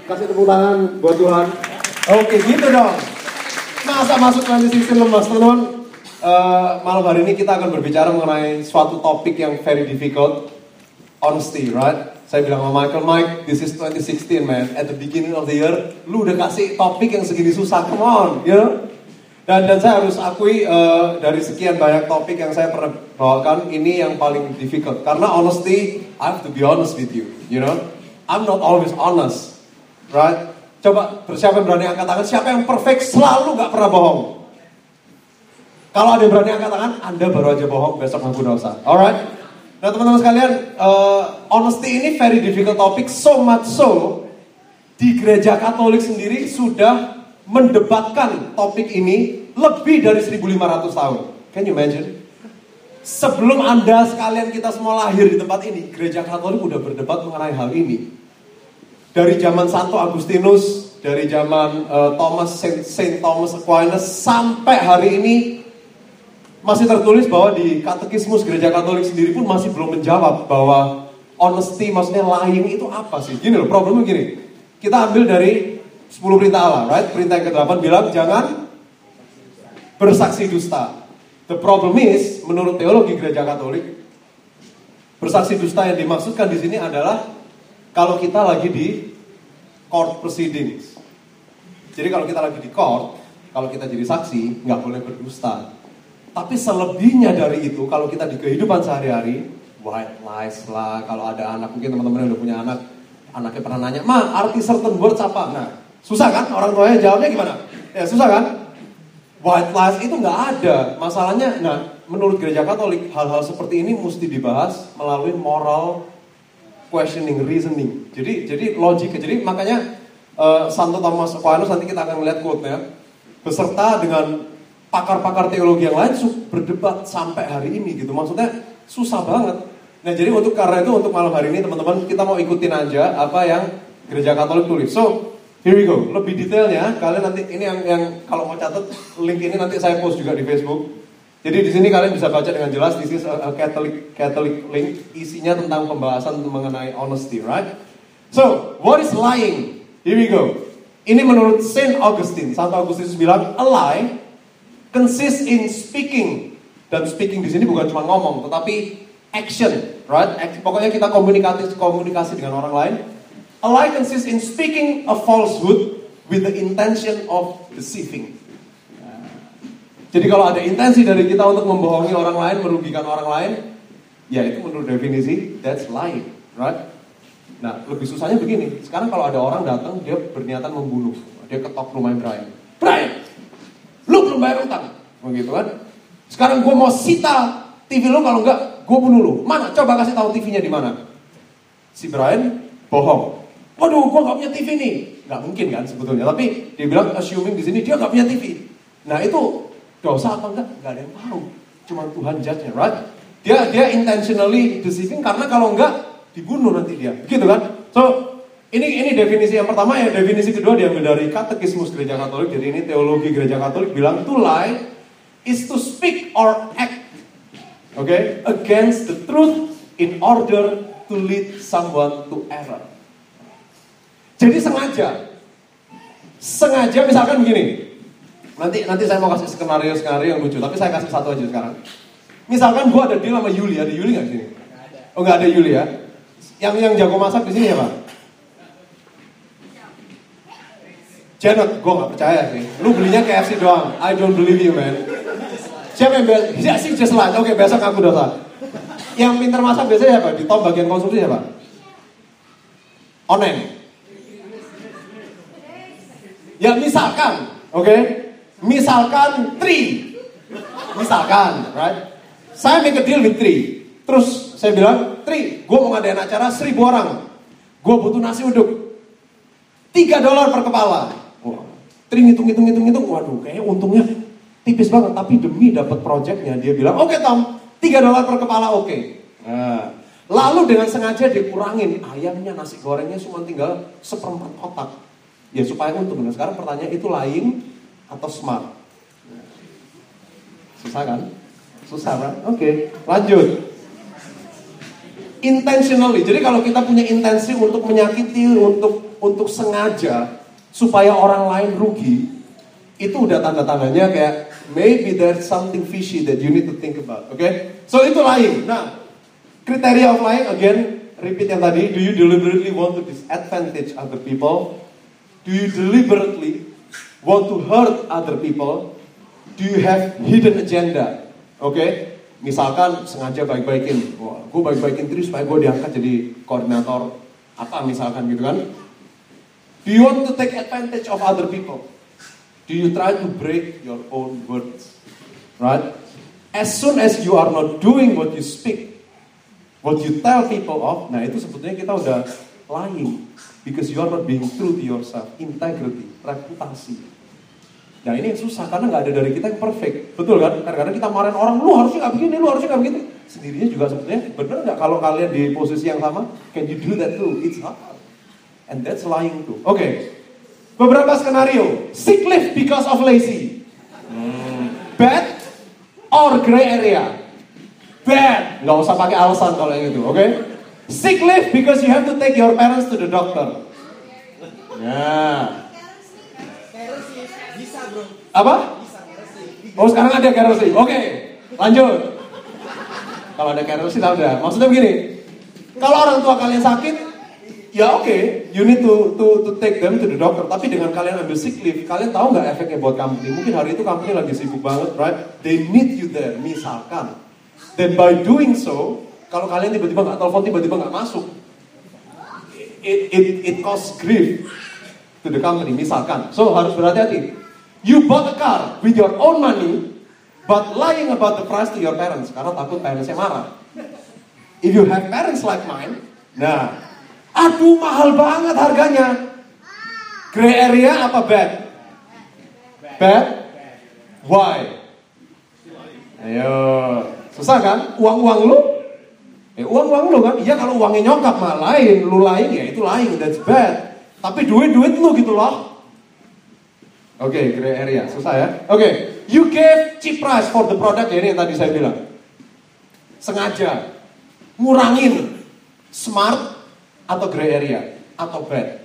Kasih tepuk tangan buat Tuhan. Oke, gitu dong. Masa masuk 2016 lemas, teman-teman. Malam hari ini kita akan berbicara mengenai suatu topik yang very difficult. Honesty, right? Saya bilang sama Michael, Mike, this is 2016 man. At the beginning of the year, lu udah kasih topik yang segini susah, come on, you know? Dan saya harus akui dari sekian banyak topik yang saya pernah bawakan, ini yang paling difficult. Karena honesty, I have to be honest with you, you know? I'm not always honest. Right? Coba siapa yang berani angkat tangan? Siapa yang perfect selalu gak pernah bohong? Kalau ada yang berani angkat tangan, Anda baru aja bohong, besok ngaku dosa. Alright? Nah teman-teman sekalian, honesty ini very difficult topic, so much so di gereja Katolik sendiri sudah mendebatkan topik ini lebih dari 1500 tahun. Can you imagine? Sebelum Anda sekalian kita semua lahir di tempat ini, gereja Katolik udah berdebat mengenai hal ini. Dari zaman Santo Agustinus, dari zaman Saint Thomas Aquinas, sampai hari ini masih tertulis bahwa di katekismus gereja Katolik sendiri pun masih belum menjawab bahwa honesty, maksudnya lying itu apa sih? Gini loh, problemnya gini. Kita ambil dari 10 perintah Allah, right? Perintah yang ke-8 bilang jangan bersaksi dusta. The problem is, menurut teologi gereja Katolik, bersaksi dusta yang dimaksudkan di sini adalah kalau kita lagi di court proceedings. Jadi kalau kita lagi di court, kalau kita jadi saksi, nggak boleh berdusta. Tapi selebihnya dari itu, kalau kita di kehidupan sehari-hari, white lies lah. Kalau ada anak, mungkin teman-teman yang udah punya anak, anaknya pernah nanya, Ma, arti certain words apa? Nah, susah kan? Orang tuanya jawabnya gimana? Ya susah kan? White lies itu nggak ada. Masalahnya, nah, menurut gereja Katolik, hal-hal seperti ini mesti dibahas melalui moral questioning, reasoning. Jadi logika. Jadi makanya Santo Thomas Aquinas, nanti kita akan melihat quote-nya, beserta dengan pakar-pakar teologi yang lain berdebat sampai hari ini gitu. Maksudnya susah banget. Nah jadi karena itu untuk malam hari ini teman-teman kita mau ikutin aja apa yang gereja Katolik tulis. So here we go. Lebih detailnya kalian nanti ini yang kalau mau catat link ini nanti saya post juga di Facebook. Jadi di sini kalian bisa baca dengan jelas. This is a Catholic link. Isinya tentang pembahasan mengenai honesty, right? So, what is lying? Here we go. Ini menurut Saint Augustine. Santo Agustinus bilang, a lie consists in speaking. Dan speaking di sini bukan cuma ngomong, tetapi action, right? Pokoknya kita komunikasi dengan orang lain. A lie consists in speaking a falsehood with the intention of deceiving. Jadi kalau ada intensi dari kita untuk membohongi orang lain, merugikan orang lain, ya itu menurut definisi, that's lying, right? Nah, lebih susahnya begini, sekarang kalau ada orang datang, dia berniatan membunuh, dia ketok rumah Brian, lu belum bayar utang, begitu kan? Sekarang gue mau sita TV lu, kalau enggak, gue bunuh lu. Mana? Coba kasih tahu TV-nya di mana? Si Brian bohong. Waduh, gue nggak punya TV nih, nggak mungkin kan sebetulnya. Tapi dia bilang assuming di sini dia nggak punya TV. Nah itu dosa apa enggak? Gak ada yang tahu. Cuma Tuhan judge-nya, right? Dia intentionally deceiving karena kalau enggak dibunuh nanti dia. Begitu kan? So, ini definisi yang pertama. Ya, definisi kedua diambil dari katekismus gereja Katolik. Jadi ini teologi gereja Katolik bilang to lie is to speak or act against the truth in order to lead someone to error. Jadi sengaja misalkan begini. Nanti saya mau kasih skenario yang lucu, tapi saya kasih satu aja sekarang. Misalkan gue ada deal sama Yuli, ada Yuli nggak di sini? Oh nggak ada Yuli ya? Yang jago masak di sini ya Pak? Janet, gue nggak percaya sih. Lu belinya KFC doang. I don't believe you man. Siapa yang ya sih just like. Oke, besok aku dosa. Yang pintar masak biasanya apa? Di top bagian konsumsi ya Pak? Oneng. Ya misalkan, oke? Misalkan right? Saya make a deal with Tri. Terus saya bilang, Tri, gue mau ngadain acara 1000 orang. Gue butuh nasi uduk. $3 per kepala. Wah, Tri ngitung. Waduh, kayaknya untungnya tipis banget. Tapi demi dapat projectnya, dia bilang, oke Tom, $3 per kepala oke. Nah, lalu dengan sengaja dikurangin ayamnya, nasi gorengnya cuma tinggal 1/4 kotak. Ya supaya untung. Nah sekarang pertanyaan itu lying atau smart? Susah kan? Susah kan? Oke, lanjut. Intentionally. Jadi kalau kita punya intensi untuk menyakiti, untuk untuk sengaja supaya orang lain rugi, itu udah tanda-tandanya kayak maybe there's something fishy that you need to think about, okay? So itu lying. Nah, kriteria of lying again, repeat yang tadi, do you deliberately want to disadvantage other people? Do you deliberately want to hurt other people? Do you have hidden agenda? Okay? Misalkan sengaja baik-baikin, wah, gue baik-baikin terus supaya gue diangkat jadi koordinator apa misalkan gitu kan? Do you want to take advantage of other people? Do you try to break your own words? Right? As soon as you are not doing what you speak, what you tell people of, nah itu sebetulnya kita udah lying. Because you are not being true to yourself. Integrity, reputasi. Nah ini yang susah, karena gak ada dari kita yang perfect. Betul kan? Kadang-kadang kita marahin orang, lu harusnya gak begini, lu harusnya gak begitu. Sendirinya juga sebetulnya, bener gak kalau kalian di posisi yang sama? Can you do that too? It's hard. And that's lying too. Okay. Beberapa skenario. Sick leave because of lazy. Bad or gray area? Bad. Gak usah pakai alasan kalau yang itu, oke? Okay? Sick leave because you have to take your parents to the doctor. Nah. Bisa bro. Apa? Oh sekarang ada carers leave. Oke, lanjut. Kalau ada carers leave udah. Maksudnya begini. Kalau orang tua kalian sakit, ya oke, you need to take them to the doctor. Tapi dengan kalian ambil sick leave, kalian tahu nggak efeknya buat company? Mungkin hari itu company lagi sibuk banget, right? They need you there, misalkan. Then by doing so, kalau kalian tiba-tiba nggak telepon, tiba-tiba nggak masuk, it cause grief to the company, misalkan. So harus berhati-hati. You bought a car with your own money, but lying about the price to your parents karena takut parentsnya marah. If you have parents like mine, nah, aduh mahal banget harganya. Gray area apa bad? Bad? Why? Ayo, susah kan? Uang-uang lu? Uang-uang lu kan? Iya kalau uangnya nyokap mah lain, lu lying ya itu lying, that's bad. Tapi duit-duit lu gitu loh. Oke, gray area, susah ya. Oke, you gave cheap price for the product ya, ini yang tadi saya bilang. Sengaja ngurangin, smart atau gray area atau bad.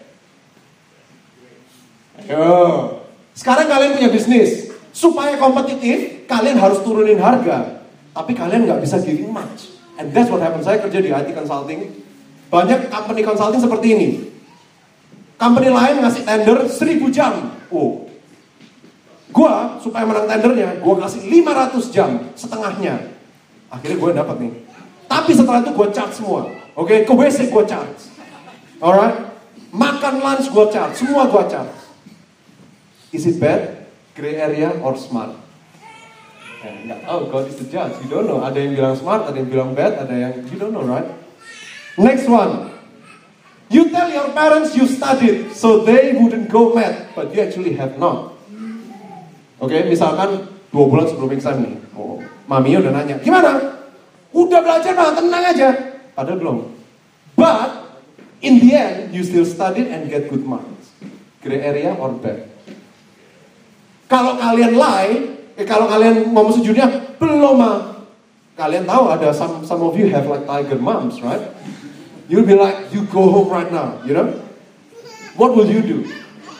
Ayo, sekarang kalian punya bisnis, supaya kompetitif, kalian harus turunin harga. Tapi kalian nggak bisa giving much. And that's what happened. Saya kerja di IT consulting, banyak company consulting seperti ini. Company lain ngasih tender 1000 jam. Oh, gua supaya menang tendernya, gua kasih 500 jam, setengahnya. Akhirnya gua dapat nih. Tapi setelah itu gua charge semua. Oke, ke WC gua charge. Alright, makan lunch gua charge, semua gua charge. Is it bad, gray area, or smart? Nggak tahu, God is the judge. You don't know. Ada yang bilang smart, ada yang bilang bad, ada yang you don't know, right? Next one. You tell your parents you studied, so they wouldn't go mad, but you actually have not. Oke, misalkan 2 bulan sebelum exam nih, maminya udah nanya, gimana? Udah belajar mah, tenang aja. Padahal belum. But, in the end, you still studied and get good marks. Gray area or bad? Kalau kalian lie, kalau kalian ngomong sejujurnya, belum mah. Kalian tahu ada some of you have like tiger moms, right? You'll be like, you go home right now, you know? What will you do?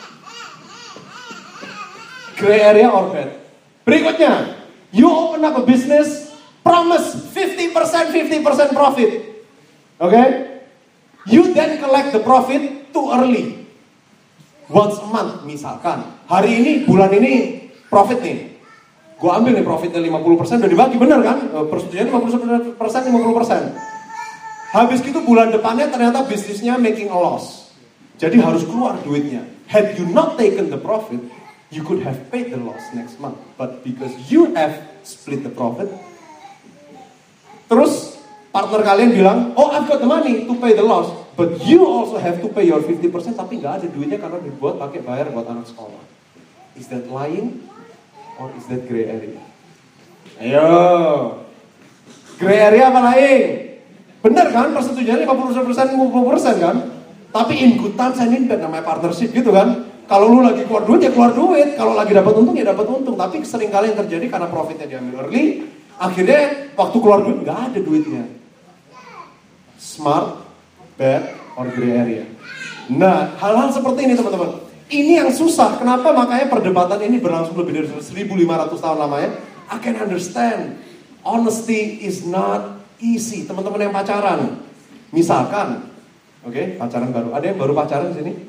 Gray area or bad? Berikutnya, you open up a business, promise 50% profit. Okay? You then collect the profit too early. Once a month, misalkan. Hari ini, bulan ini, profit nih. Gue ambil nih profitnya 50%, udah dibagi, bener kan? Persetujuan 50%, 50%. Habis itu bulan depannya ternyata bisnisnya making a loss. Jadi harus keluar duitnya. Had you not taken the profit, you could have paid the loss next month. But because you have split the profit, terus partner kalian bilang, oh I've got the money to pay the loss, but you also have to pay your 50%, tapi nggak ada duitnya karena dibuat pakai bayar buat anak sekolah. Is that lying or is that gray area? Ayo, gray area apa lying? Bener kan, persetujuannya 50% kan? Tapi in good times and in bad, namanya partnership gitu kan? Kalau lu lagi keluar duit ya keluar duit, kalau lagi dapat untung ya dapat untung. Tapi sering kali yang terjadi karena profitnya diambil early, akhirnya waktu keluar duit nggak ada duitnya. Smart, bad, or gray area? Nah, hal-hal seperti ini teman-teman. Ini yang susah. Kenapa makanya perdebatan ini berlangsung lebih dari 1500 tahun lamanya? I can understand. Honesty is not easy. Teman-teman yang pacaran. Misalkan, oke, pacaran baru. Ada yang baru pacaran di sini?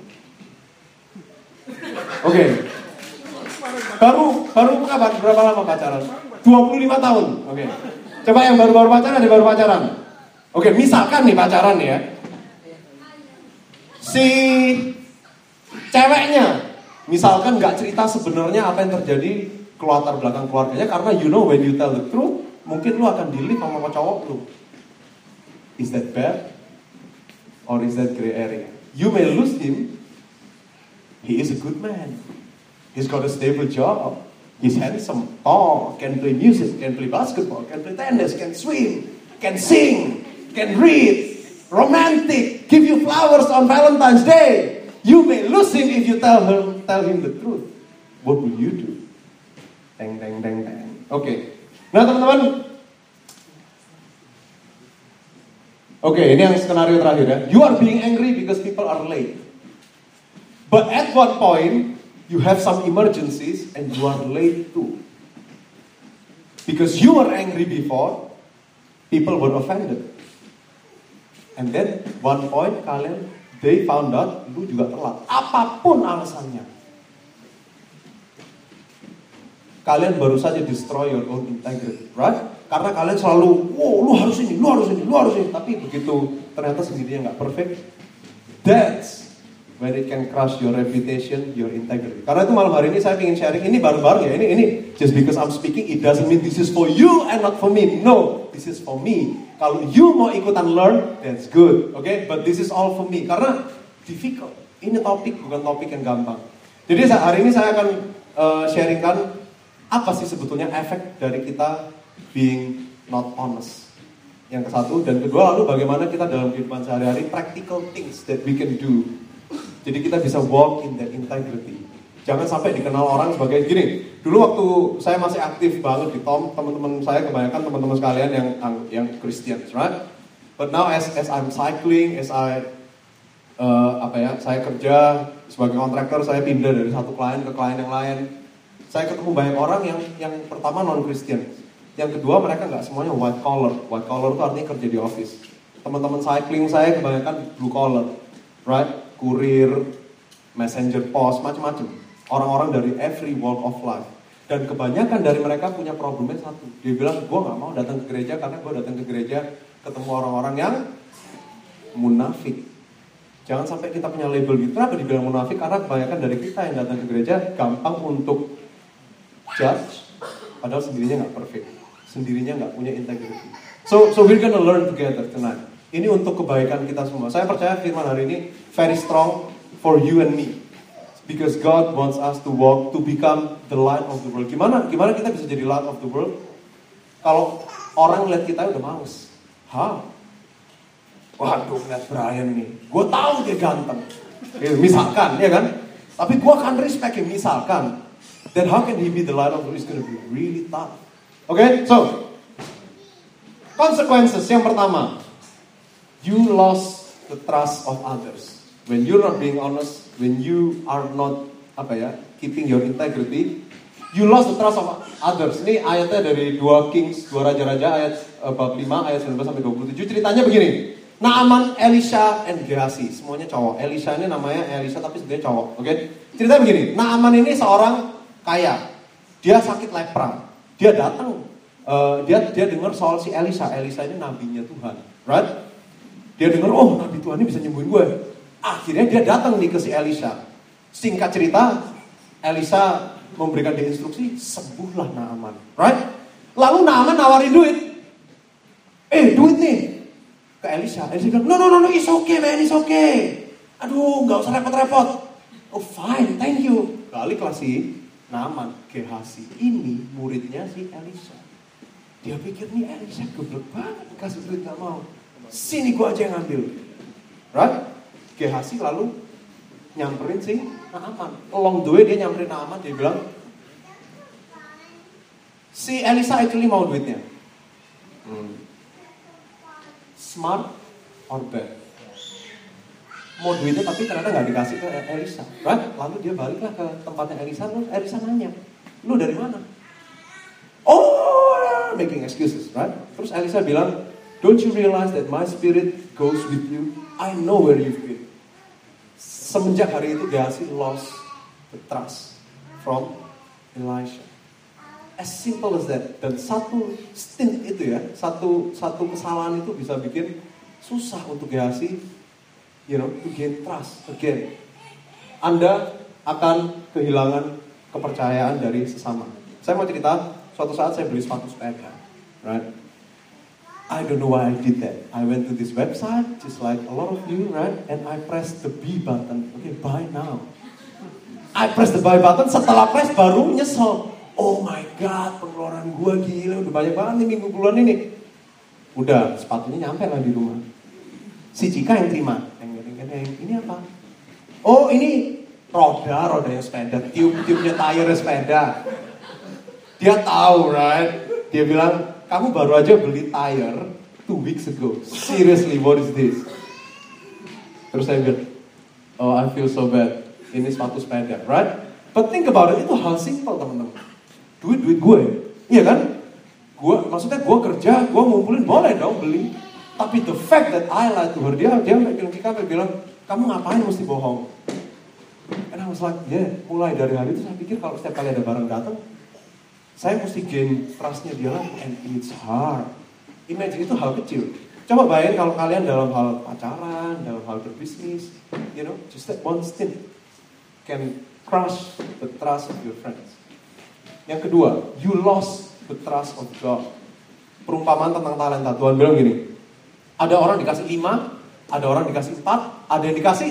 Oke. Baru kapan? Berapa lama pacaran? 25 tahun. Oke. Coba yang baru-baru pacaran, ada baru pacaran. Oke, misalkan nih pacaran ya. Si ceweknya misalkan nggak cerita sebenarnya apa yang terjadi ke latar belakang keluarganya, karena you know when you tell the truth, mungkin lu akan di-leave sama cowok lu. Is that bad? Or is that gray area? You may lose him. He is a good man. He's got a stable job. He's handsome, tall, can play music, can play basketball, can play tennis, can swim, can sing, can read, romantic, give you flowers on Valentine's Day. You may lose him if you tell him the truth. What will you do? Deng, deng, deng, deng. Oke. Nah teman-teman. Oke, ini yang skenario terakhir ya. You are being angry because people are late. But at one point, you have some emergencies and you are late too. Because you were angry before, people were offended. And then one point they found out lu juga telat. Apapun alasannya. Kalian baru saja destroy your own integrity, right? Karena kalian selalu, lu harus ini. Tapi begitu ternyata sendirinya nggak perfect, that's when it can crush your reputation, your integrity. Karena itu malam hari ini saya ingin sharing, ini bareng-bareng ya, ini just because I'm speaking, it doesn't mean this is for you and not for me. No, this is for me. Kalau you mau ikutan learn, that's good, okay? But this is all for me. Karena difficult. Ini bukan topik yang gampang. Jadi hari ini saya akan sharingkan apa sih sebetulnya efek dari kita being not honest. Yang ke satu, dan kedua lalu bagaimana kita dalam kehidupan sehari-hari practical things that we can do. Jadi kita bisa walk in that integrity. Jangan sampai dikenal orang sebagai gini. Dulu waktu saya masih aktif banget di Tom, teman-teman saya kebanyakan teman-teman sekalian yang Christians, right? But now as I'm cycling, saya kerja sebagai kontraktor, saya pindah dari satu klien ke klien yang lain. Saya ketemu banyak orang yang pertama non-Christian. Yang kedua mereka nggak semuanya white collar. White collar itu artinya kerja di office. Teman-teman cycling saya kebanyakan blue collar, right? Kurir, messenger post, macam-macam. Orang-orang dari every walk of life. Dan kebanyakan dari mereka punya problemnya satu. Dia bilang, gue gak mau datang ke gereja karena gue datang ke gereja ketemu orang-orang yang munafik. Jangan sampai kita punya label gitu. Kenapa dibilang munafik? Karena kebanyakan dari kita yang datang ke gereja gampang untuk judge, padahal sendirinya gak perfect. Sendirinya gak punya integrity. So we're gonna learn together tonight. Ini untuk kebaikan kita semua. Saya percaya firman hari ini very strong for you and me. Because God wants us to walk, to become the light of the world. Gimana kita bisa jadi light of the world? Kalau orang lihat kita udah males. Waduh, lihat Brian nih. Gue tahu dia ganteng. Misalkan, ya kan? Tapi gue akan respect him, misalkan. Then how can he be the light of the world? It's gonna be really tough. Okay, so consequences yang pertama, you lost the trust of others. When you're not being honest, when you are not keeping your integrity, you lost the trust of others. Ini ayatnya dari 2 Kings, 2 Raja-Raja ayat bab 5 ayat 19 sampai 27. Ceritanya begini. Naaman, Elisha, and Gehazi, semuanya cowok. Elisha ini namanya Elisha tapi sebenarnya cowok. Okay? Ceritanya begini. Naaman ini seorang kaya. Dia sakit lepra. Dia datang, dia dengar soal si Elisha. Elisha ini nabinya Tuhan, right? Dia dengar, oh nabi Tuhan ini bisa nyembuhin gue. Akhirnya dia datang nih ke si Elisha. Singkat cerita, Elisha memberikan dia instruksi, sembuhlah Naaman, right? Lalu Naaman nawarin duit. Duit nih ke Elisha. Elisha bilang, no, it's okay man, it's okay. Aduh, gak usah repot-repot. Oh fine, thank you. Baliklah si Naaman, Gehazi ini muridnya si Elisha. Dia pikir nih Elisha geblek banget, kasih duit gak mau. Sini gua aja yang ngambil, right? Gehazi lalu nyamperin si Naaman. Along the way dia nyamperin Naaman, dia bilang, si Elisha actually mau duitnya. Smart or bad? mau duitnya tapi ternyata nggak dikasih ke Elisa, right? Lalu dia baliklah ke tempatnya Elisa, lalu Elisa nanya, lu dari mana? Oh, making excuses, right? Terus Elisa bilang, don't you realize that my spirit goes with you? I know where you've been. Semenjak hari itu Gehazi lost the trust from Elisha. As simple as that. Dan satu stint itu ya, satu kesalahan itu bisa bikin susah untuk Gehazi, to gain trust again. Anda akan kehilangan kepercayaan dari sesama. Saya mau cerita, suatu saat saya beli sepatu sepeda, right? I don't know why I did that. I went to this website, just like a lot of you, right? And I pressed the B button. Okay, buy now. I press the buy button, setelah press baru nyesel. Oh my God, pengeluaran gue gila, udah banyak banget nih minggu bulan ini. Udah, sepatunya nyampe lah di rumah. Si Cika yang terima. Ini apa? Oh ini rodanya sepeda, tiupnya tire sepeda. Dia tahu, right? Dia bilang, kamu baru aja beli tire 2 weeks ago. Seriously, what is this? Terus saya bilang, oh I feel so bad. Ini sepatu sepeda, right? But think about it, itu hal simple teman-teman. Duit gue, iya kan? Maksudnya gue kerja, gue ngumpulin, boleh dong beli. Tapi the fact that I lied to her, dia bilang, kamu ngapain mesti bohong? And I was like, mulai dari hari itu saya pikir kalau setiap kali ada barang datang, saya mesti gain trust-nya dia lagi, and it's hard. Imagine itu hal kecil. Coba bayangin kalau kalian dalam hal pacaran, dalam hal berbisnis, just that one stint can crush the trust of your friends. Yang kedua, you lost the trust of God. Perumpamaan tentang talenta. Tuhan bilang gini, ada orang dikasih 5, ada orang dikasih 4, ada yang dikasih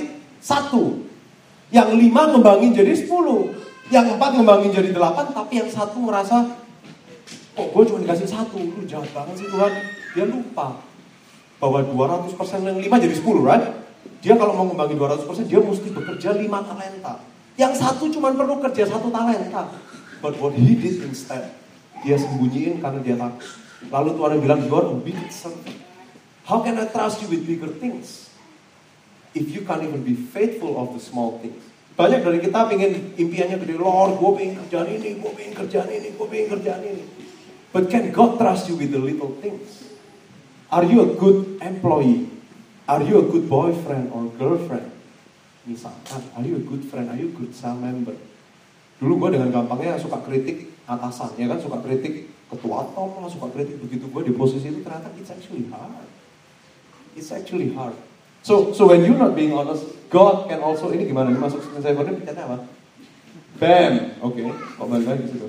1. Yang 5 ngembangin jadi 10. Yang 4 ngembangin jadi 8, tapi yang 1 merasa, kok gue cuma dikasih 1, lu jahat banget sih Tuhan. Dia lupa bahwa 200% yang 5 jadi 10, right? Dia kalau mau ngembangin 200%, dia mesti bekerja 5 talenta. Yang 1 cuma perlu kerja 1 talenta. But what he did instead, dia sembunyiin karena dia takut. Lalu Tuhan bilang, you are a wicked servant. How can I trust you with bigger things? If you can't even be faithful of the small things. Banyak dari kita pengen impiannya gede, Lord, gue pengen kerjaan ini, gue pengen kerjaan ini, gue pengen kerjaan ini. But can God trust you with the little things? Are you a good employee? Are you a good boyfriend or girlfriend? Misalkan, are you a good friend? Are you a good cell member? Dulu gue dengan gampangnya suka kritik atasan, ya kan? Suka kritik ketua top lah, suka kritik begitu gue di posisi itu, ternyata it's actually hard. It's actually hard. So when you're not being honest, God can also, ini gimana nih masuk screen saver ini pencetnya apa? Bam, oke, kok balik lagi situ?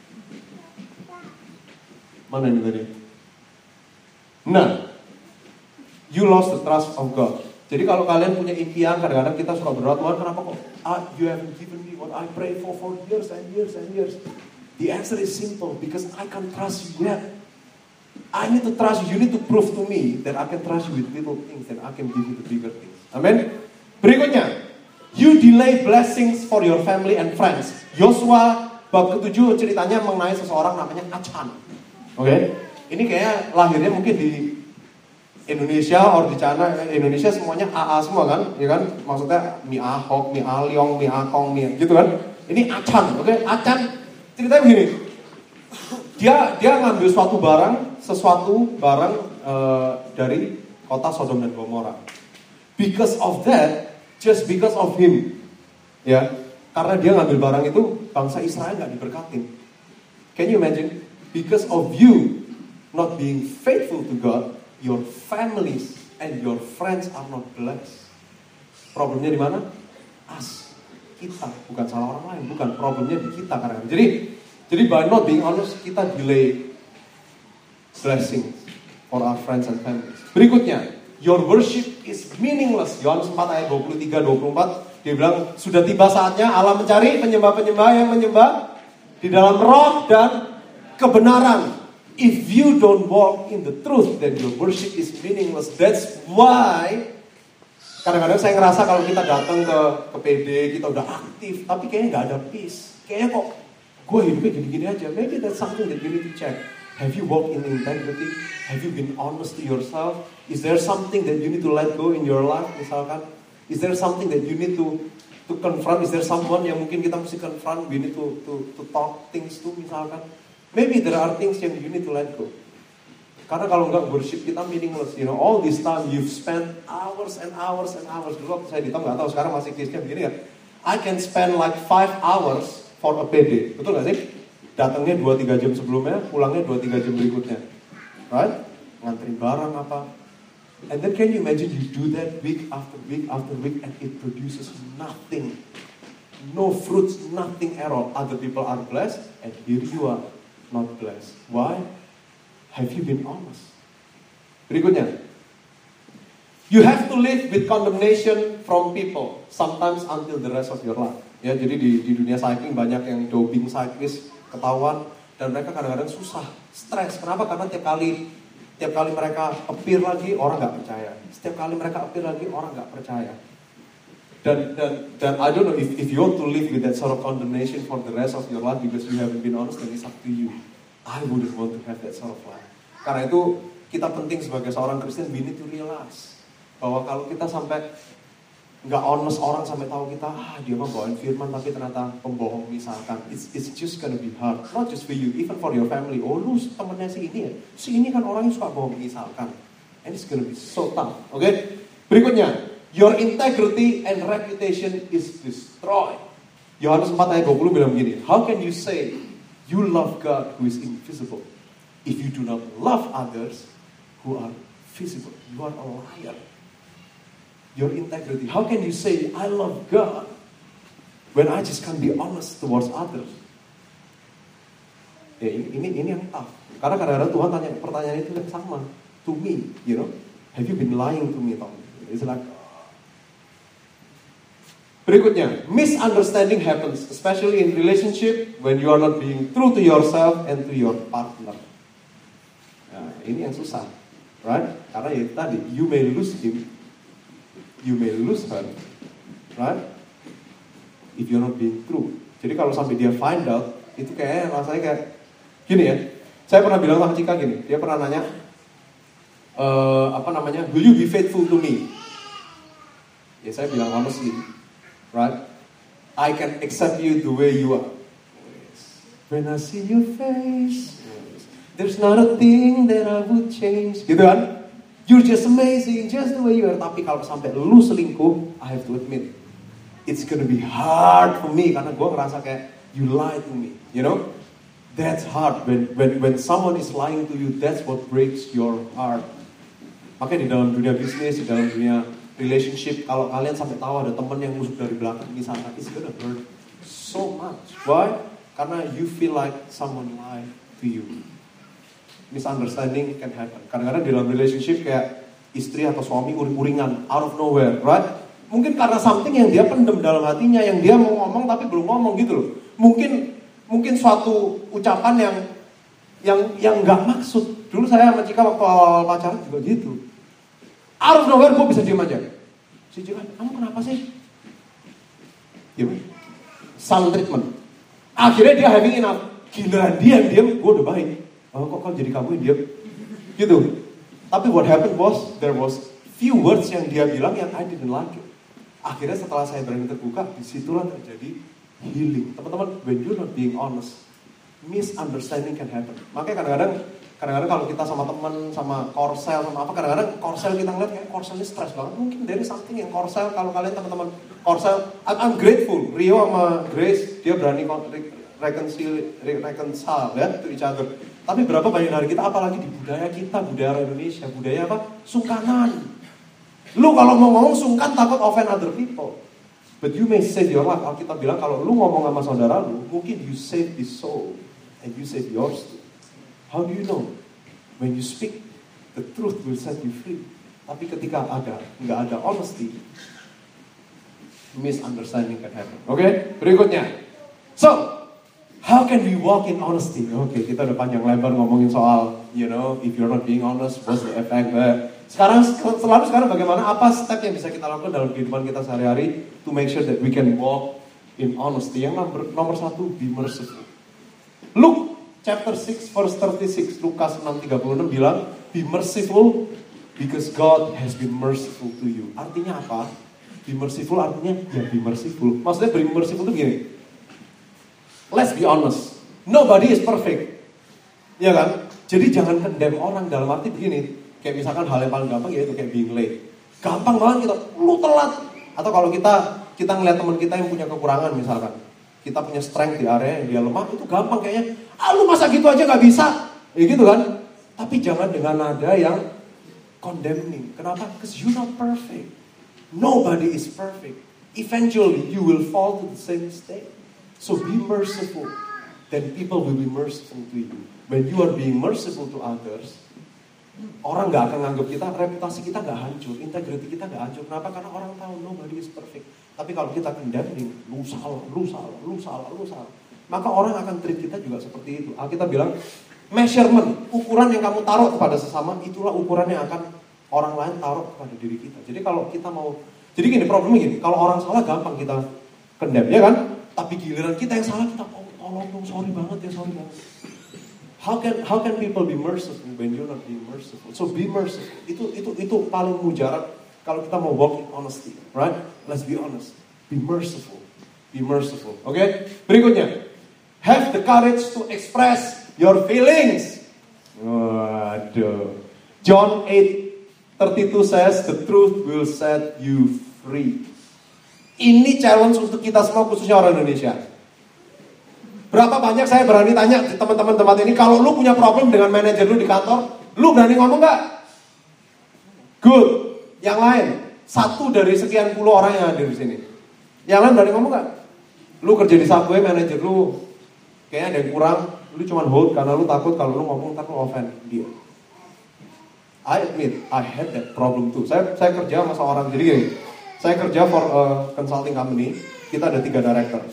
Mana ini tadi? Nah, you lost the trust of God. Jadi kalau kalian punya impian, kadang-kadang kita suka berdoa, Tuhan kenapa kok you haven't given me what I pray for years and years and years. The answer is simple, because I can't trust you yet. I need to trust you. You need to prove to me that I can trust you with little things, that I can give you the bigger things. Amen. Berikutnya, you delay blessings for your family and friends. Yosua bab ke-7 ceritanya mengenai seseorang namanya Achan. Oke. Ini kayaknya lahirnya mungkin di Indonesia, or di China. Indonesia semuanya AA semua kan, ya kan? Maksudnya Mi Ahok, Mi Aliong, Mi Akong, Mi gitu kan? Ini Achan, oke? Achan ceritanya begini. Dia ngambil sesuatu barang dari kota Sodom dan Gomora. Because of that, just because of him, ya, karena dia ngambil barang itu, bangsa Israel nggak diberkatin. Can you imagine? Because of you not being faithful to God, your families and your friends are not blessed. Problemnya di mana? Kita, bukan salah orang lain, bukan, problemnya di kita kadang-kadang. Jadi by not being honest, kita delay blessings for our friends and families. Berikutnya, your worship is meaningless. Yohanes 4 ayat 23-24, dia bilang, sudah tiba saatnya Allah mencari penyembah-penyembah yang menyembah di dalam roh dan kebenaran. If you don't walk in the truth, then your worship is meaningless. That's why kadang-kadang saya ngerasa kalau kita datang ke PD, kita udah aktif, tapi kayaknya nggak ada peace. Kayaknya kok gue hidupnya gini-gini aja. Maybe that's something that you need to check. Have you walked in integrity? Have you been honest to yourself? Is there something that you need to let go in your life? Misalkan, Is there something that you need to confront? Is there someone yang mungkin kita mesti confront? We need to talk things to, misalkan. Maybe there are things yang you need to let go. Karena kalau enggak, worship kita meaningless. You know, all this time you've spent hours and hours and hours. Dulu waktu saya di Tom, nggak tahu sekarang masih case-nya begini ya. I can spend like 5 hours for a PD. Betul nggak sih? Datangnya 2-3 jam sebelumnya, pulangnya 2-3 jam berikutnya. Right? Ngantri barang apa. And then can you imagine you do that week after week after week and it produces nothing. No fruits, nothing at all. Other people are blessed and here you are not blessed. Why? Have you been honest? Berikutnya. You have to live with condemnation from people sometimes until the rest of your life. Ya, jadi di dunia cycling banyak yang doping cyclist ketahuan dan mereka kadang-kadang susah, stres. Kenapa? Karena tiap kali mereka appear lagi orang nggak percaya. Setiap kali mereka appear lagi orang nggak percaya. Dan I don't know if you want to live with that sort of condemnation for the rest of your life because you haven't been honest, then it's up to you. I wouldn't want to have that sort of life. Karena itu kita penting sebagai seorang Kristen, we need to realize bahwa kalau kita sampai nggak honest, orang sampai tahu kita, dia mah bawain firman tapi ternyata pembohong misalkan, it's just gonna be hard, not just for you, even for your family. Oh lu temennya si ini ya, si ini kan orangnya suka bohong misalkan, and it's gonna be so tough. Okay? Berikutnya, your integrity and reputation is destroyed. Yohanes 4 ayat 20 bilang begini, how can you say you love God who is invisible if you do not love others who are visible? You are a liar. Your integrity. How can you say I love God when I just can't be honest towards others? Ya, ini yang tough. Karena kadang-kadang Tuhan tanya pertanyaan itu yang sama to me, you know. Have you been lying to me, Tom? It's like berikutnya, misunderstanding happens, especially in relationship when you are not being true to yourself and to your partner. Nah, ini yang susah, right? Karena ya tadi, you may lose him, you may lose her, right? If you're not being true. Jadi kalau sampai dia find out, itu kayaknya rasanya kayak gini ya. Saya pernah bilang sama Cika gini, dia pernah nanya, will you be faithful to me? Ya saya bilang honestly, right? I can accept you the way you are. When I see your face, there's not a thing that I would change. Gitu kan? You're just amazing, just the way you are. Tapi kalau sampai lu selingkuh, I have to admit, it's gonna be hard for me karena gue ngerasa kayak you lied to me, you know? That's hard. When someone is lying to you, that's what breaks your heart. Makanya di dalam dunia bisnis, di dalam dunia relationship, kalau kalian sampai tahu ada teman yang musuh dari belakang, misalnya, it's gonna hurt so much. Why? Karena you feel like someone lied to you. Misunderstanding can happen. Kadang-kadang di dalam relationship kayak istri atau suami uring-uringan out of nowhere, right? Mungkin karena something yang dia pendem dalam hatinya, yang dia mau ngomong tapi belum ngomong gitu loh. Mungkin suatu ucapan yang nggak maksud. Dulu saya sama Cika waktu awal pacaran juga gitu. Out of nowhere gue bisa diem aja. Si Cika, kamu kenapa sih? Gimana? Silent treatment. Akhirnya dia having enough. Giliran dia diem, gue udah baik. Oh, kok jadi kamu yang diam? Gitu. Tapi what happened was, there was few words yang dia bilang yang I didn't like it. Akhirnya setelah saya berani terbuka, disitulah terjadi healing. Teman-teman, when you're not being honest, misunderstanding can happen. Makanya kadang-kadang kalau kita sama teman, sama Korsel, sama apa, kadang-kadang Korsel kita ngeliat kayak Korsel ini stres banget. Mungkin dari something yang Korsel, kalau kalian teman-teman Korsel, I'm grateful. Rio sama Grace, dia berani reconcile ya, to each other. Tapi berapa banyak dari kita, apalagi di budaya kita, budaya Indonesia, budaya apa? Sungkanan. Lu kalau mau ngomong sungkan takut offend other people. But you may save your life. Alkitab bilang kalau lu ngomong sama saudara lu, mungkin you save his soul and you save yours too. How do you know? When you speak, the truth will set you free. Tapi ketika nggak ada honesty, misunderstanding can happen. Oke, berikutnya. So, how can we walk in honesty? Oke, kita udah panjang lebar ngomongin soal, you know, if you're not being honest, what's the effect? Sekarang bagaimana, apa step yang bisa kita lakukan dalam kehidupan kita sehari-hari to make sure that we can walk in honesty? Yang nomor 1, be merciful. Luke chapter 6 verse 36, Lukas 6:36 bilang, be merciful because God has been merciful to you. Artinya apa? Be merciful artinya, ya be merciful. Maksudnya be merciful itu gini. Let's be honest. Nobody is perfect. Iya kan? Jadi jangan condemn orang dalam arti begini. Kayak misalkan hal yang paling gampang yaitu kayak being late. Gampang banget kita, lu telat. Atau kalau kita ngeliat teman kita yang punya kekurangan misalkan. Kita punya strength di area yang dia lemah, itu gampang kayaknya. Lu masa gitu aja gak bisa? Ya gitu kan? Tapi jangan dengan nada yang condemning. Kenapa? Because you're not perfect. Nobody is perfect. Eventually you will fall to the same state. So be merciful. Then people will be merciful to you. When you are being merciful to others, orang gak akan nganggap kita, reputasi kita gak hancur, integrity kita gak hancur. Kenapa? Karena orang tahu nobody is perfect. Tapi kalau kita condemning, lu salah. Maka orang akan treat kita juga seperti itu. Kita bilang, measurement, ukuran yang kamu taruh kepada sesama, itulah ukuran yang akan orang lain taruh kepada diri kita. Jadi kalau kita mau, jadi gini, problemnya gini, kalau orang salah gampang kita condemn, ya kan? Tapi giliran kita yang salah, kita, oh tolong dong, sorry banget. How can people be merciful when you're not being merciful? So be merciful. Itu paling mujarab kalau kita mau walk in honesty, right? Let's be honest. Be merciful. Be merciful. Okay? Berikutnya, have the courage to express your feelings. Waduh. John 8:32 says, the truth will set you free. Ini challenge untuk kita semua, khususnya orang Indonesia. Berapa banyak saya berani tanya di teman-teman tempat ini, kalau lu punya problem dengan manajer lu di kantor, lu berani ngomong gak? Good. Yang lain, 1 dari sekian puluh orang yang ada di sini. Yang lain berani ngomong gak? Lu kerja di Subway, manajer lu kayaknya ada yang kurang, lu cuma hold karena lu takut kalau lu ngomong ntar lu offend dia. I admit, I had that problem too. Saya kerja sama seorang, jadi gini, saya kerja for a consulting company, kita ada 3 director.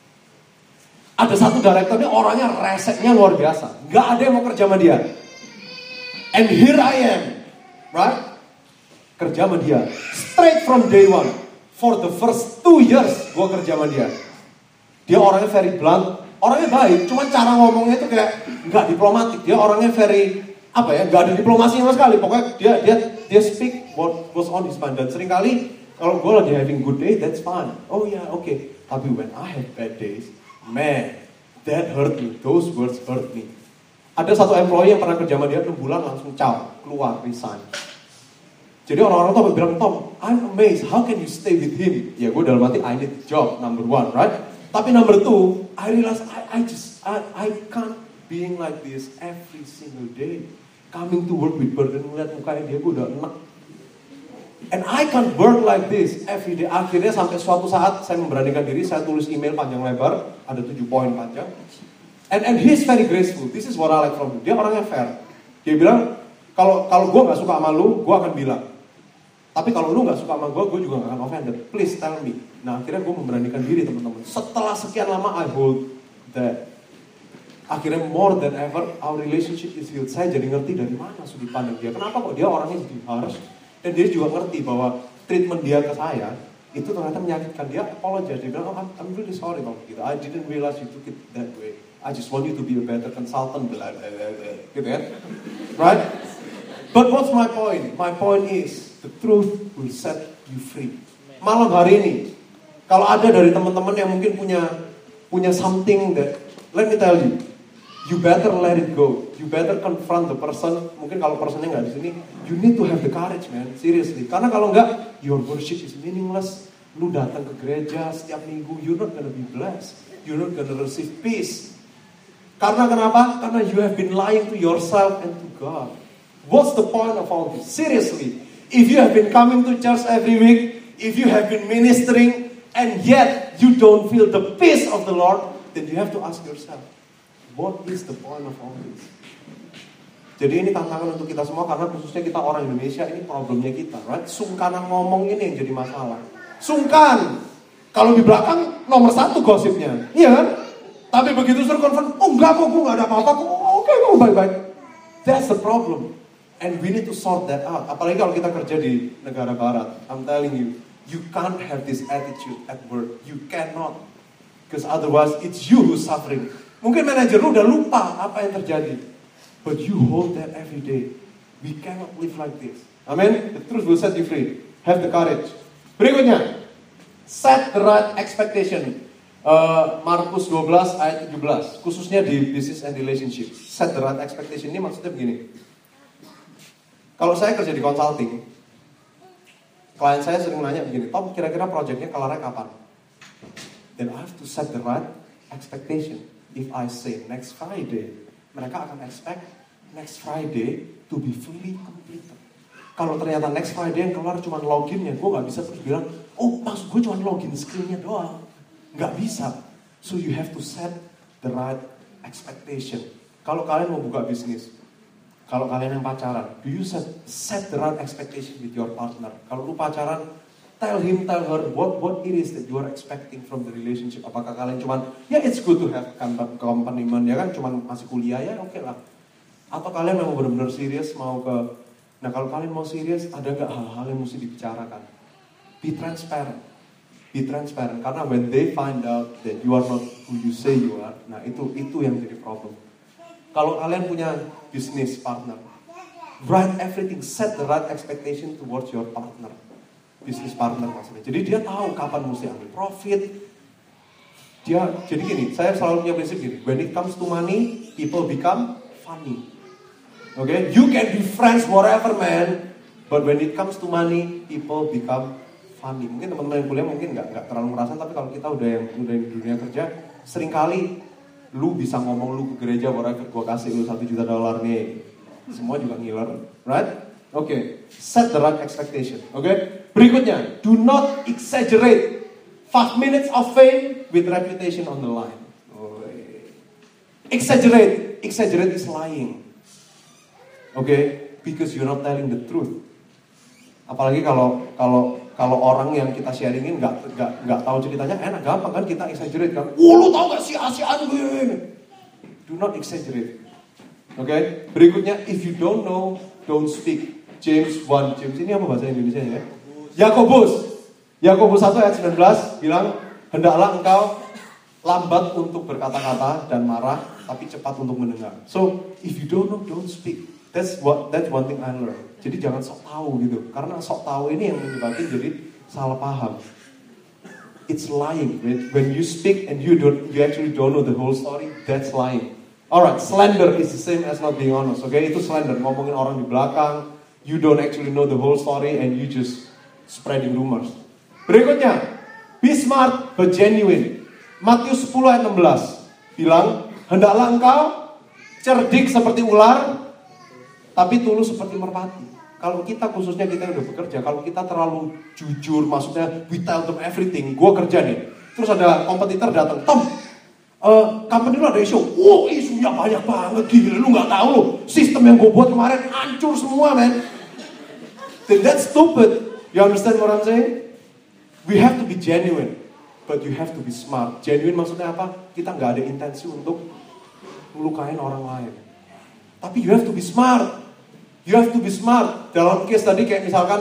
Ada 1 director ini orangnya reseknya luar biasa. Gak ada yang mau kerja sama dia. And here I am. Right? Kerja sama dia. Straight from day one. For the first 2 years gue kerja sama dia. Dia orangnya very blunt. Orangnya baik. Cuma cara ngomongnya itu kayak gak diplomatik. Dia orangnya very, gak ada diplomasi sama sekali. Pokoknya dia speak what was on his mind. Dan seringkali kalau gue lagi having good day, that's fine. Oh yeah, okay. Tapi when I have bad days, man, that hurt me. Those words hurt me. Ada 1 employee yang pernah kerja sama dia 6 bulan langsung keluar, resign. Jadi orang-orang tuh bilang, Tom, I'm amazed. How can you stay with him? Ya gue dalam hati, I need a job, number 1, right? Tapi number 2, I realize I can't being like this every single day. Coming to work with burden, ngeliat mukanya dia, gue udah enak. And I can't work like this every day. Akhirnya sampai suatu saat saya memberanikan diri, saya tulis email panjang lebar, ada 7 poin panjang. And he's very graceful. This is what I like from him. Dia orangnya fair. Dia bilang, kalau gue nggak suka sama lu, gue akan bilang. Tapi kalau lu nggak suka sama gue juga nggak akan offended. Please tell me. Nah akhirnya gue memberanikan diri teman-teman. Setelah sekian lama I hold that. Akhirnya more than ever our relationship is healed. Saya jadi ngerti dari mana sudut pandang dia. Kenapa kok dia orangnya jadi harsh. Dan dia juga ngerti bahwa treatment dia ke saya itu ternyata menyakitkan. Dia apologize. Dia bilang, I'm really sorry kalau gitu. I didn't realize you took it that way. I just want you to be a better consultant. Blah, blah, blah, blah. Gitu ya. Right? But what's my point? My point is, the truth will set you free. Malam hari ini, kalau ada dari teman-teman yang mungkin punya something that, let me tell you, you better let it go. You better confront the person. Mungkin kalau personnya nggak di sini, you need to have the courage, man. Seriously. Karena kalau nggak, your worship is meaningless. Lu datang ke gereja setiap minggu, you're not gonna be blessed. You're not gonna receive peace. Karena kenapa? Karena you have been lying to yourself and to God. What's the point of all this? Seriously. If you have been coming to church every week, if you have been ministering, and yet you don't feel the peace of the Lord, then you have to ask yourself, what is the point of all this? Jadi ini tantangan untuk kita semua, karena khususnya kita orang Indonesia, ini problemnya kita, right? Sungkanan ngomong ini yang jadi masalah. Sungkan. Kalau di belakang nomor 1 gosipnya, iya kan? Tapi begitu suruh confront, oh enggak kok, gue gak ada apa-apa kok, oke kok, baik-baik. That's the problem. And we need to sort that out. Apalagi kalau kita kerja di negara barat. I'm telling you, you can't have this attitude at work. You cannot. Because otherwise it's you who's suffering. Mungkin manajer lu udah lupa apa yang terjadi. But you hold that every day. We cannot live like this. Amen. The truth will set you free. Have the courage. Berikutnya, Set the right expectation. Markus 12 ayat 17, khususnya di business and relationship. Set the right expectation ini maksudnya begini. Kalau saya kerja di consulting, klien saya sering nanya begini, Tom, kira-kira projectnya kelarnya kapan? Then I have to set the right expectation. If I say next Friday, mereka akan expect next Friday to be fully completed. Kalau ternyata next Friday yang keluar cuma loginnya, gue gak bisa terus bilang, oh maksud gue cuma login screennya doang. Gak bisa. So you have to set the right expectation. Kalau kalian mau buka bisnis, kalau kalian yang pacaran, do you set the right expectation with your partner? Kalau lu pacaran, tell him, tell her what it is that you are expecting from the relationship. Apakah kalian cuman, ya it's good to have accompaniment, ya kan cuman masih kuliah ya oke lah. Atau kalian mau benar-benar serius mau ke, nah kalau kalian mau serius ada nggak hal-hal yang mesti dibicarakan? Be transparent. Be transparent, karena when they find out that you are not who you say you are, nah itu yang jadi problem. Kalau kalian punya business partner, write everything, set the right expectation towards your partner, business partner maksudnya. Jadi dia tahu kapan mesti ambil profit. Jadi gini, saya selalu punya prinsip gini, when it comes to money, people become funny. Okay, you can be friends forever man, but when it comes to money, people become funny. Mungkin teman-teman yang kuliah mungkin nggak terlalu merasakan, tapi kalau kita udah di dunia kerja, seringkali lu bisa ngomong lu ke gereja, gua kasih lu $1 juta nih, semua juga ngiler, right? Okay, set the right expectation. Okay, berikutnya, do not exaggerate 5 minutes of fame with reputation on the line. Exaggerate is lying. Okay, because you're not telling the truth. Apalagi kalau orang yang kita sharingin nggak tahu ceritanya, enak gampang kan kita exaggerate kan. Lu tahu nggak si Asian gue? Do not exaggerate. Okay? Berikutnya, if you don't know, don't speak. James ini apa bahasa Indonesia ya? Yakobus 1 ayat 19 bilang, hendaklah engkau lambat untuk berkata-kata dan marah, tapi cepat untuk mendengar. So, if you don't know, don't speak. That's one thing I learned. Jadi jangan sok tahu gitu. Karena sok tahu ini yang menyebabkan jadi salah paham. It's lying. When you speak and you actually don't know the whole story, that's lying. Alright, slander is the same as not being honest. Okay, itu slander, ngomongin orang di belakang. You don't actually know the whole story and you just spreading rumors. Berikutnya, be smart but genuine. Matius 10 ayat 16 bilang, hendaklah engkau cerdik seperti ular, tapi tulus seperti merpati. Kalau kita khususnya kita udah bekerja, kalau kita terlalu jujur, maksudnya we tell them everything. Gue kerja nih, terus ada kompetitor datang, Tom, company lu ada isu. Wow, isunya banyak banget, gila lu nggak tahu lo. Sistem yang gue buat kemarin hancur semua, man. Then that's stupid. You understand what I'm saying? We have to be genuine, but you have to be smart. Genuine maksudnya apa? Kita nggak ada intensi untuk melukain orang lain. Tapi you have to be smart. You have to be smart. Dalam case tadi kayak misalkan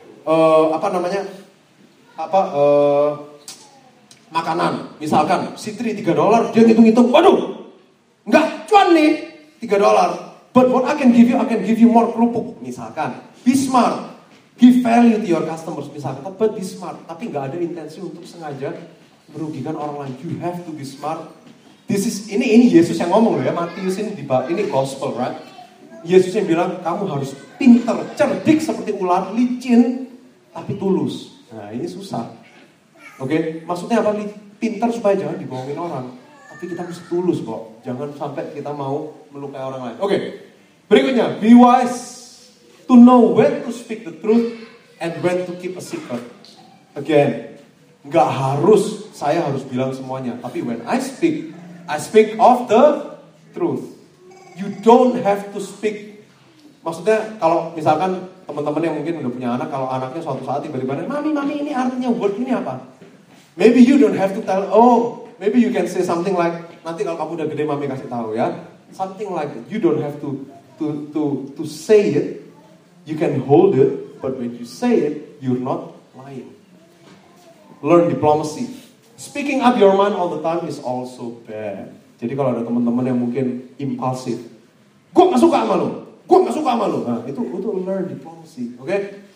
makanan. Misalkan Sitri $3, dia ngitung-ngitung, waduh, enggak, cuan nih $3. But what I can give you more kerupuk. Misalkan, be smart. Give value to your customers misalkan, but be smart. Tapi nggak ada intensi untuk sengaja merugikan orang lain. You have to be smart. Ini Yesus yang ngomong loh ya. Matius ini gospel, right? Yesus yang bilang kamu harus pinter, cerdik seperti ular, licin tapi tulus. Nah ini susah. Oke, maksudnya apa nih? Pinter supaya jangan dibohongin orang. Tapi kita mesti tulus kok. Jangan sampai kita mau melukai orang lain. Oke, berikutnya, be wise to know when to speak the truth and when to keep a secret. Again, nggak harus saya harus bilang semuanya. Tapi when I speak of the truth. You don't have to speak. Maksudnya kalau misalkan teman-teman yang mungkin udah punya anak, kalau anaknya suatu saat tiba-tiba, mami ini artinya word ini apa? Maybe you don't have to tell. Maybe you can say something like, nanti kalau kamu udah gede mami kasih tahu ya. Something like that. You don't have to say it. You can hold it, but when you say it, you're not lying. Learn diplomacy. Speaking up your mind all the time is also bad. Jadi kalau ada teman-teman yang mungkin impulsif, gue nggak suka sama lo. Nah, itu learn diplomacy, oke?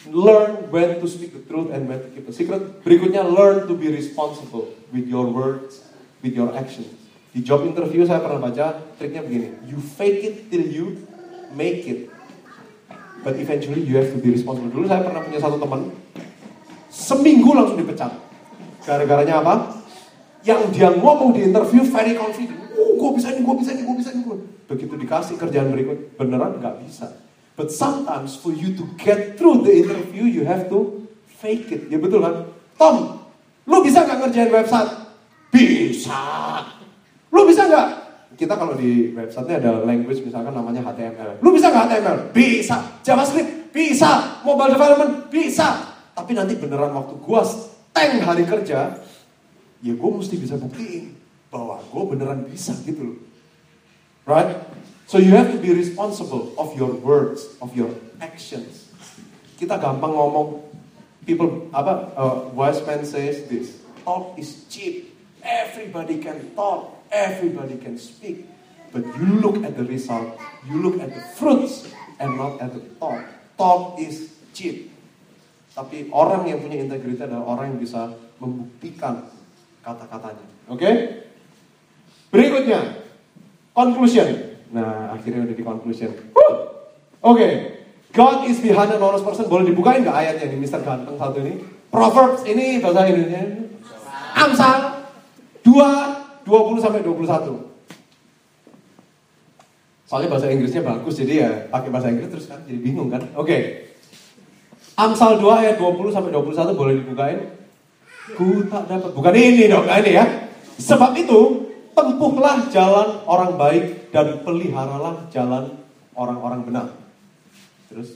Learn when to speak the truth and when to keep the secret. Berikutnya, learn to be responsible with your words, with your actions. Di job interview saya pernah baca triknya begini. You fake it till you make it. But eventually you have to be responsible. Dulu saya pernah punya satu teman, seminggu langsung dipecat. Gara-garanya apa? Yang dia ngomong di interview very confident. Gue bisa ini. Begitu dikasih kerjaan berikut, beneran gak bisa. But sometimes for you to get through the interview, you have to fake it. Ya betul kan? Tom, lu bisa gak ngerjain website? Bisa. Lu bisa gak? Kita kalau di website-nya ada language misalkan namanya HTML. Lu bisa gak HTML? Bisa. JavaScript? Bisa. Mobile development? Bisa. Tapi nanti beneran waktu gua steng hari kerja, ya gua mesti bisa buktiin bahwa gua beneran bisa gitu loh. Right? So you have to be responsible of your words, of your actions. Kita gampang ngomong, wise man says this, talk is cheap. Everybody can talk, everybody can speak. But you look at the result, you look at the fruits, and not at the talk. Talk is cheap. Tapi orang yang punya integritas adalah orang yang bisa membuktikan kata-katanya. Oke? Berikutnya, conclusion. Nah, akhirnya udah di conclusion. Oke. God is behind an honest person. Boleh dibukain gak ayatnya nih, Mr. Ganteng satu ini? Proverbs ini bahasa Indonesia. Amsal 2:20-21. Soalnya bahasa Inggrisnya bagus, jadi ya pakai bahasa Inggris terus kan, jadi bingung kan? Oke. Amsal 2 ayat 20-21 boleh dibukain? Ku tak dapat. Bukan ini dong, ini ya. Sebab itu, tempuhlah jalan orang baik dan peliharalah jalan orang-orang benar. Terus,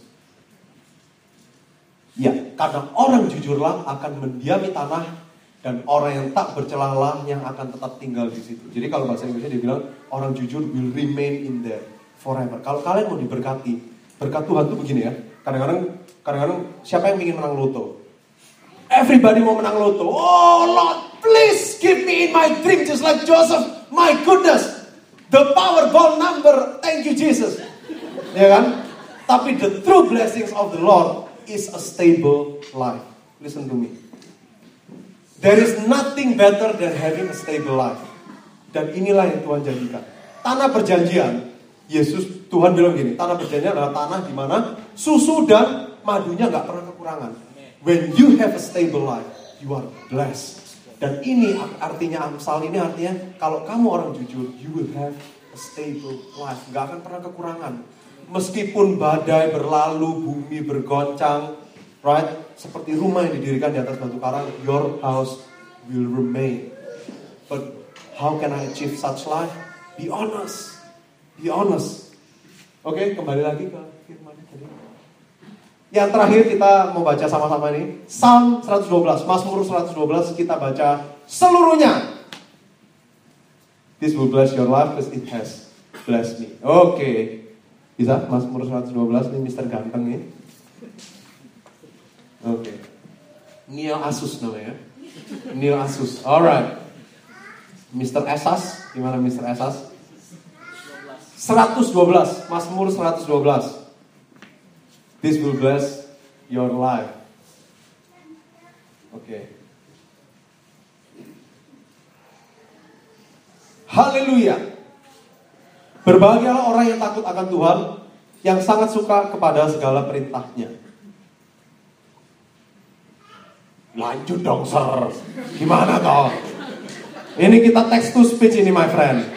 ya, karena orang jujurlah akan mendiami tanah dan orang yang tak bercelahlah yang akan tetap tinggal di situ. Jadi kalau bahasa Inggrisnya dia bilang orang jujur will remain in there forever. Kalau kalian mau diberkati, berkat Tuhan tuh begini ya. Kadang-kadang siapa yang ingin menang loto? Everybody mau menang loto. Oh Lord, please give me in my dream just like Joseph. My goodness, the Powerball number. Thank you Jesus. Ya kan? Tapi the true blessings of the Lord is a stable life. Listen to me. There is nothing better than having a stable life. Dan inilah yang Tuhan janjikan. Tanah perjanjian, Tuhan bilang gini, tanah perjanjian adalah tanah di mana susu dan madunya gak pernah kekurangan. When you have a stable life, you are blessed. Dan ini artinya Amsal ini artinya kalau kamu orang jujur, you will have a stable life. Gak akan pernah kekurangan. Meskipun badai berlalu, bumi bergoncang, right? Seperti rumah yang didirikan di atas batu karang, your house will remain. But how can I achieve such life? Be honest. Be honest. Oke, kembali lagi ke firman tadi. Yang terakhir kita mau baca sama-sama ini Psalm 112, Mazmur 112 kita baca seluruhnya. This will bless your life because it has blessed me. Oke. Bisa Mazmur 112 ini Mr. Ganteng nih. Oke. Neil Asus namanya. Neil Asus. Alright. Mr. Esas, gimana Mr. Esas? 112, Mazmur 112. This will bless your life. Oke. Haleluya. Berbahagialah orang yang takut akan Tuhan, yang sangat suka kepada segala perintahnya. Lanjut dong, sir. Gimana toh? Ini kita text to speech ini, my friend.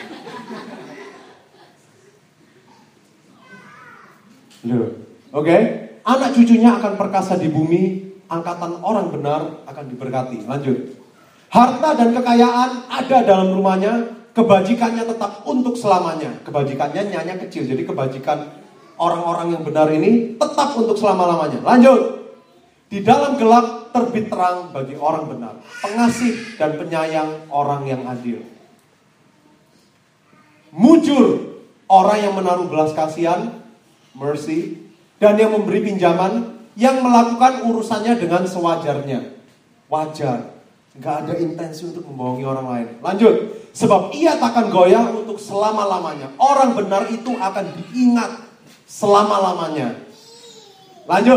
Loh. Oke, anak cucunya akan perkasa di bumi, angkatan orang benar akan diberkati. Lanjut. Harta dan kekayaan ada dalam rumahnya, kebajikannya tetap untuk selamanya. Kebajikannya nyanya kecil, jadi kebajikan orang-orang yang benar ini tetap untuk selama-lamanya. Lanjut. Di dalam gelap terbit terang bagi orang benar, pengasih dan penyayang orang yang adil. Mujur orang yang menaruh belas kasihan, mercy, dan yang memberi pinjaman, yang melakukan urusannya dengan sewajarnya. Wajar. Gak ada intensi untuk membohongi orang lain. Lanjut. Sebab ia takkan goyah untuk selama-lamanya. Orang benar itu akan diingat selama-lamanya. Lanjut.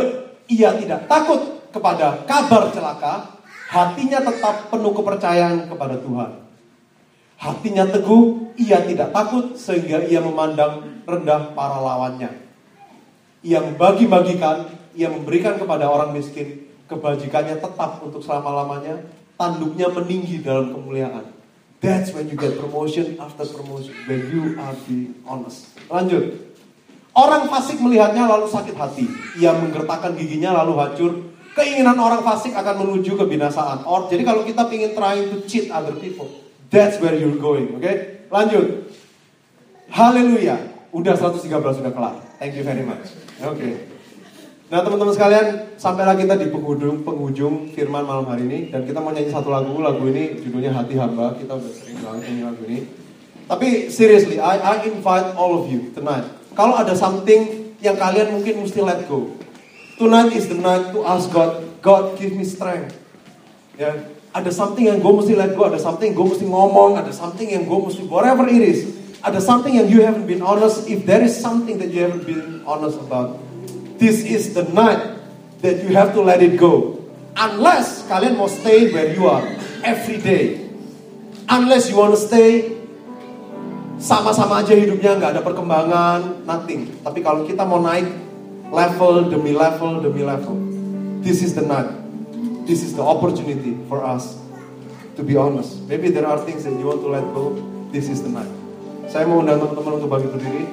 ia tidak takut kepada kabar celaka, hatinya tetap penuh kepercayaan kepada Tuhan. Hatinya teguh, ia tidak takut sehingga ia memandang rendah para lawannya. Ia membagi-bagikan, ia memberikan kepada orang miskin, kebajikannya tetap untuk selama-lamanya, tanduknya meninggi dalam kemuliaan. That's when you get promotion after promotion, when you are being honest. Lanjut. Orang fasik melihatnya lalu sakit hati. Ia menggertakkan giginya lalu hancur. Keinginan orang fasik akan menuju kebinasaan. Jadi kalau kita ingin trying to cheat other people, that's where you're going. Oke? Lanjut. Haleluya. Udah 113 sudah kelar. Thank you very much. Oke. Nah teman-teman sekalian, sampailah kita di penghujung firman malam hari ini. Dan kita mau nyanyi satu lagu. Lagu ini judulnya Hati Hamba. Kita udah sering banget nyanyi lagu ini. Tapi seriously, I invite all of you tonight. Kalau ada something yang kalian mungkin mesti let go, tonight is the night to ask God, God give me strength. Ya, ada something yang gue mesti let go, ada something yang gue mesti ngomong, ada something yang gue mesti whatever it is, ada something yang you haven't been honest. If there is something that you haven't been honest about, this is the night that you have to let it go. Unless kalian mau stay where you are every day, unless you want to stay sama-sama aja hidupnya, nggak ada perkembangan, nothing. Tapi kalau kita mau naik level demi level demi level, this is the night, this is the opportunity for us to be honest. Maybe there are things that you want to let go. This is the night. Saya mau undang teman-teman untuk bangkit berdiri.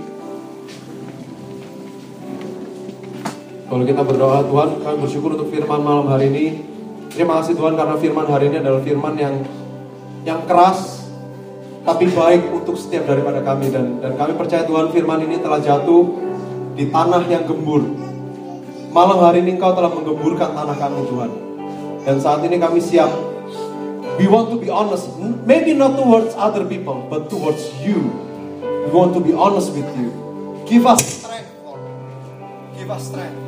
Kalau kita berdoa, Tuhan, kami bersyukur untuk firman malam hari ini. Terima kasih Tuhan karena firman hari ini adalah firman yang keras, tapi baik untuk setiap daripada kami. Dan kami percaya Tuhan firman ini telah jatuh di tanah yang gembur. Malam hari ini Engkau telah menggemburkan tanah kami Tuhan. Dan saat ini kami siap. We want to be honest. Maybe not towards other people, but towards you. We want to be honest with you. Give us strength, Lord. Give us strength.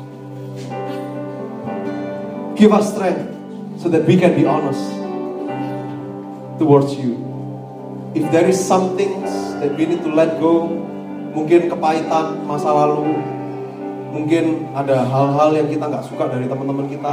Give us strength so that we can be honest towards you. If there is something that we need to let go, mungkin kepahitan masa lalu, mungkin ada hal-hal yang kita gak suka dari teman-teman kita,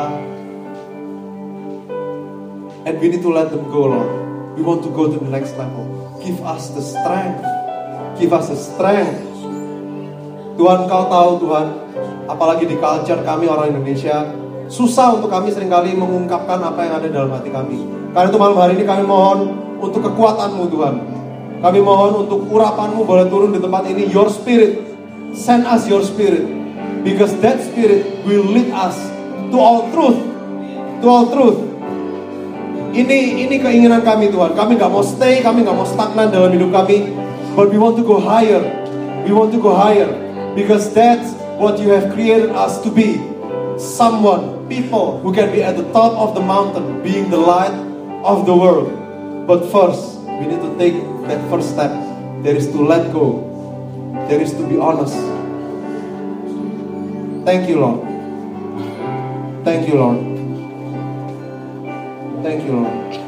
and we need to let them go, Lord. We want to go to the next level. Give us the strength. Give us the strength. Tuhan, Kau tahu Tuhan, apalagi di culture kami orang Indonesia, susah untuk kami seringkali mengungkapkan apa yang ada dalam hati kami. Karena itu malam hari ini kami mohon untuk kekuatan-Mu Tuhan. Kami mohon untuk urapan-Mu boleh turun di tempat ini. Your Spirit, send us Your Spirit, because that Spirit will lead us to all truth. To all truth. Ini keinginan kami Tuhan. Kami gak mau stay, kami gak mau stagnan dalam hidup kami, but we want to go higher. We want to go higher, because that's what You have created us to be. Someone, people who can be at the top of the mountain, being the light of the world. But first, we need to take that first step. There is to let go. There is to be honest. Thank You, Lord. Thank You, Lord. Thank You, Lord.